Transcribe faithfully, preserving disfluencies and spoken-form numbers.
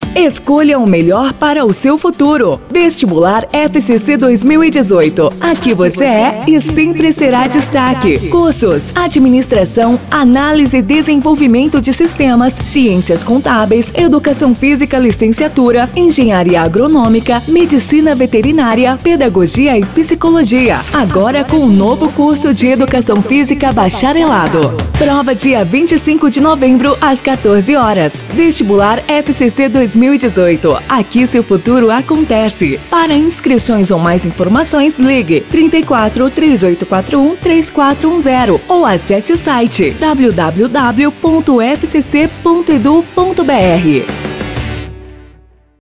Escolha o melhor para o seu futuro. Vestibular F C C dois mil e dezoito. Aqui você é e sempre será destaque. Cursos: Administração, Análise e Desenvolvimento de Sistemas, Ciências Contábeis, Educação Física, Licenciatura, Engenharia Agronômica, Medicina Veterinária, Pedagogia e Psicologia. Agora com o novo curso de Educação Física Bacharelado. Prova dia vinte e cinco de novembro, às quatorze horas. Vestibular F C C dois mil e dezoito. Aqui seu futuro acontece. Para inscrições ou mais informações, ligue trinta e quatro, três oito quatro um, três quatro um zero ou acesse o site w w w ponto f c c ponto edu ponto b r.